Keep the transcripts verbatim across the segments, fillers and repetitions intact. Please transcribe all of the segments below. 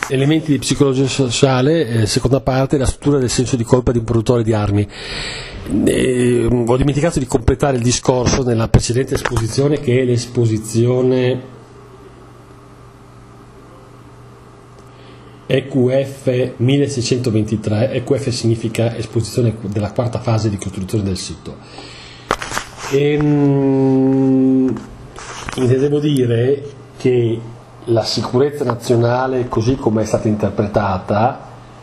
Elementi di psicologia sociale, eh, seconda parte, la struttura del senso di colpa di un produttore di armi. Eh, ho dimenticato di completare il discorso nella precedente esposizione, che è l'esposizione E Q F milleseicentoventitré. E Q F significa esposizione della quarta fase di costruzione del sito. E, mh, intendevo dire che la sicurezza nazionale, così come è stata interpretata,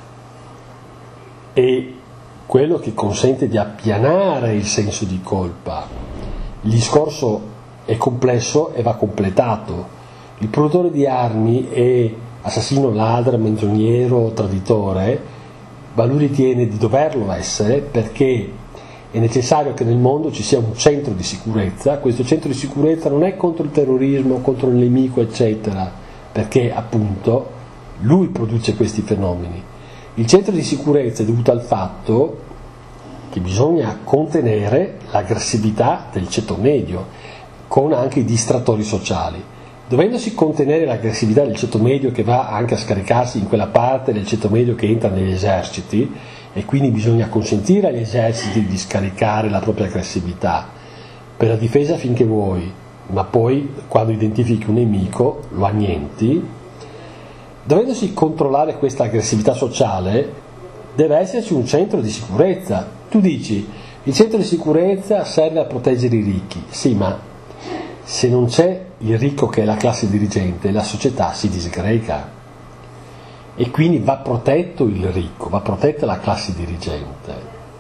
è quello che consente di appianare il senso di colpa. Il discorso è complesso e va completato. Il produttore di armi è assassino, ladro, menzognero, traditore, ma lui ritiene di doverlo essere perché è necessario che nel mondo ci sia un centro di sicurezza. Questo centro di sicurezza non è contro il terrorismo, contro il nemico, eccetera, perché appunto lui produce questi fenomeni. Il centro di sicurezza è dovuto al fatto che bisogna contenere l'aggressività del ceto medio con anche i distrattori sociali. Dovendosi contenere l'aggressività del ceto medio, che va anche a scaricarsi in quella parte del ceto medio che entra negli eserciti, e quindi bisogna consentire agli eserciti di scaricare la propria aggressività per la difesa finché vuoi, ma poi quando identifichi un nemico lo annienti. Dovendosi controllare questa aggressività sociale deve esserci un centro di sicurezza. Tu dici, il centro di sicurezza serve a proteggere i ricchi, sì, ma se non c'è il ricco che è la classe dirigente, la società si disgrega. E quindi va protetto il ricco, va protetta la classe dirigente,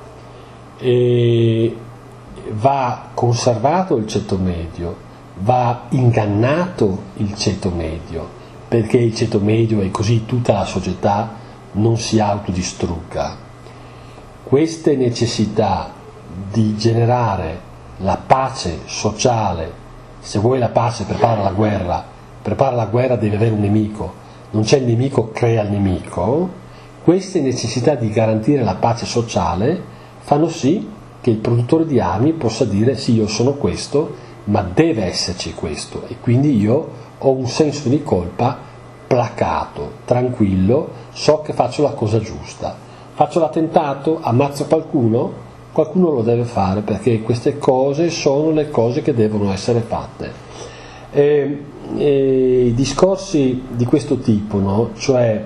e va conservato il ceto medio, va ingannato il ceto medio, perché il ceto medio e così tutta la società non si autodistrugga. Queste necessità di generare la pace sociale, se vuoi la pace prepara la guerra, prepara la guerra devi avere un nemico, non c'è il nemico, crea il nemico. Queste necessità di garantire la pace sociale fanno sì che il produttore di armi possa dire sì, io sono questo, ma deve esserci questo, e quindi io ho un senso di colpa placato, tranquillo, so che faccio la cosa giusta. Faccio l'attentato, ammazzo qualcuno, qualcuno lo deve fare perché queste cose sono le cose che devono essere fatte. E, e i discorsi di questo tipo, no? Cioè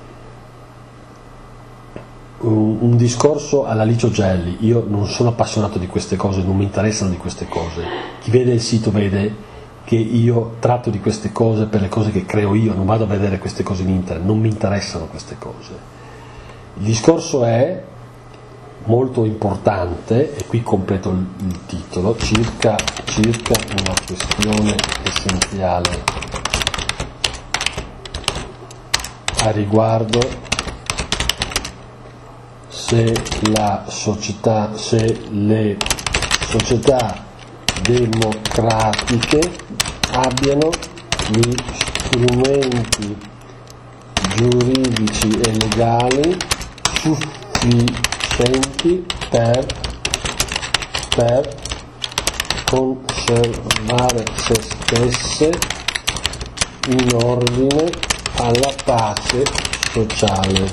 un, un discorso alla Licio Gelli, io non sono appassionato di queste cose, non mi interessano di queste cose. Chi vede il sito vede che io tratto di queste cose per le cose che creo io, non vado a vedere queste cose in internet, non mi interessano queste cose. Il discorso è molto importante, e qui completo il, il titolo, circa, circa una questione essenziale a riguardo se la società, se le società democratiche abbiano gli strumenti giuridici e legali sufficienti per, per conservare se stesse in ordine alla pace sociale.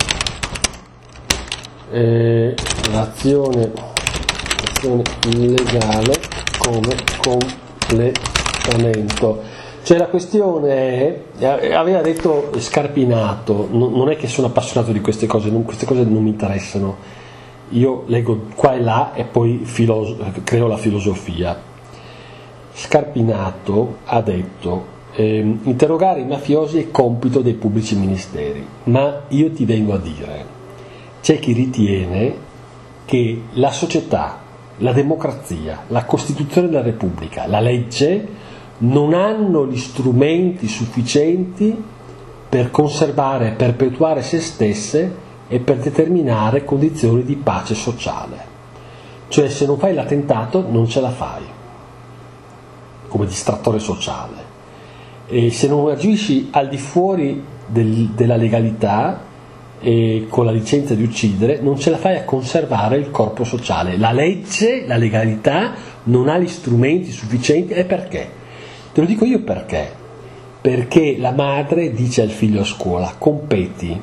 E l'azione, l'azione legale come completamento. Cioè la questione è, aveva detto Scarpinato, non è che sono appassionato di queste cose, non, queste cose non mi interessano, io leggo qua e là e poi filos- creo la filosofia. Scarpinato ha detto eh, interrogare i mafiosi è compito dei pubblici ministeri, ma io ti vengo a dire, c'è chi ritiene che la società, la democrazia, la Costituzione della Repubblica, la legge non hanno gli strumenti sufficienti per conservare e perpetuare se stesse e per determinare condizioni di pace sociale. Cioè se non fai l'attentato non ce la fai come distrattore sociale, e se non agisci al di fuori del, della legalità e con la licenza di uccidere non ce la fai a conservare il corpo sociale. La legge, la legalità non ha gli strumenti sufficienti. E perché? Te lo dico io perché. perché la madre dice al figlio a scuola: competi,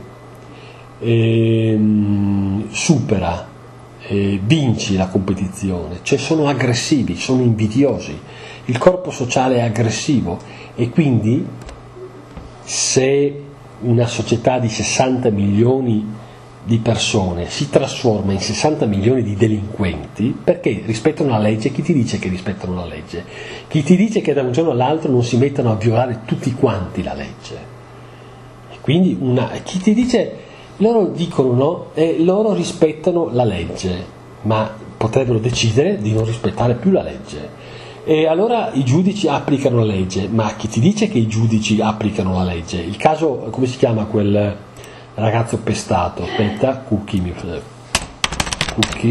ehm, supera, eh, vinci la competizione, cioè sono aggressivi, sono invidiosi, il corpo sociale è aggressivo, e quindi se una società di sessanta milioni di persone si trasforma in sessanta milioni di delinquenti, perché rispettano la legge. Chi ti dice che rispettano la legge? Chi ti dice che da un giorno all'altro non si mettono a violare tutti quanti la legge? E quindi una, chi ti dice, loro dicono no, eh, loro rispettano la legge, ma potrebbero decidere di non rispettare più la legge, e allora i giudici applicano la legge, ma chi ti dice che i giudici applicano la legge? Il caso, come si chiama quel ragazzo pestato, aspetta, Cucchi, mi Cucchi,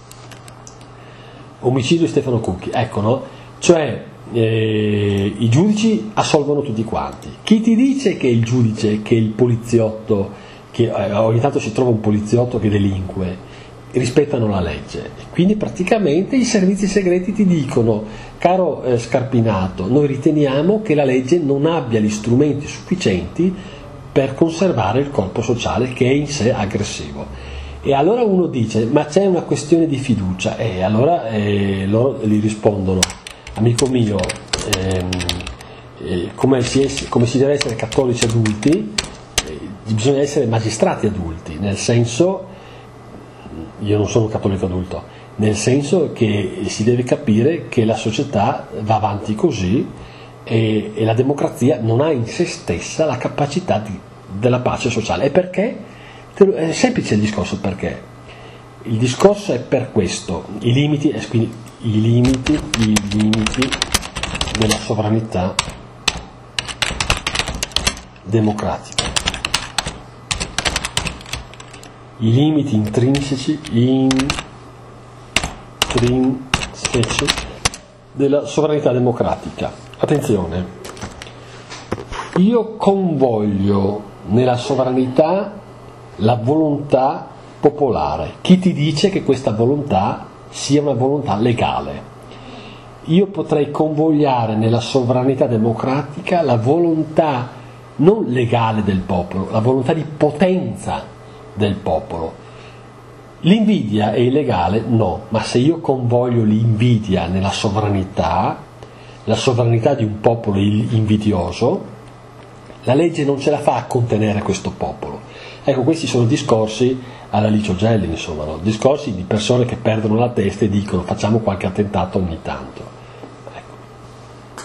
omicidio di Stefano Cucchi, ecco, no? Cioè eh, i giudici assolvono tutti quanti. Chi ti dice che il giudice, che il poliziotto, che eh, ogni tanto si trova un poliziotto che delinque, rispettano la legge? Quindi praticamente i servizi segreti ti dicono: caro eh, Scarpinato, noi riteniamo che la legge non abbia gli strumenti sufficienti per conservare il corpo sociale, che è in sé aggressivo. E allora uno dice: ma c'è una questione di fiducia, e allora eh, loro gli rispondono: amico mio, ehm, eh, come, si è, come si deve essere cattolici adulti, eh, bisogna essere magistrati adulti, nel senso, io non sono un cattolico adulto, nel senso che si deve capire che la società va avanti così, e, e la democrazia non ha in se stessa la capacità di, della pace sociale. E perché? È semplice il discorso, perché il discorso è per questo: i limiti, quindi i limiti, i limiti della sovranità democratica, i limiti intrinseci, intrinseci della sovranità democratica. Attenzione, io convoglio nella sovranità la volontà popolare. Chi ti dice che questa volontà sia una volontà legale? Io potrei convogliare nella sovranità democratica la volontà non legale del popolo, la volontà di potenza del popolo. L'invidia è illegale? No, ma se io convoglio l'invidia nella sovranità, la sovranità di un popolo invidioso, la legge non ce la fa a contenere questo popolo. Ecco, questi sono discorsi alla Licio Gelli, insomma, no? Discorsi di persone che perdono la testa e dicono: facciamo qualche attentato ogni tanto.